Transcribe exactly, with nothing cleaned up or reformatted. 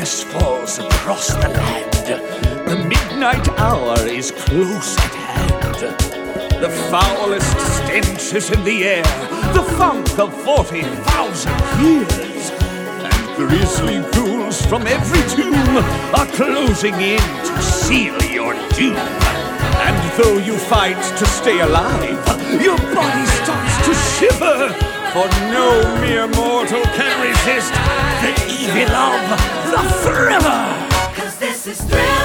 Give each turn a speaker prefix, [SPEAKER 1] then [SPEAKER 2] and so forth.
[SPEAKER 1] darkness falls across the land. The midnight hour is close at hand. The foulest stench is in the air, the funk of forty thousand years. And grisly ghouls from every tomb are closing in to seal your doom. And though you fight to stay alive, your body starts to shiver, for no mere mortal can resist the evil of the thriller. 'Cause this is thrill.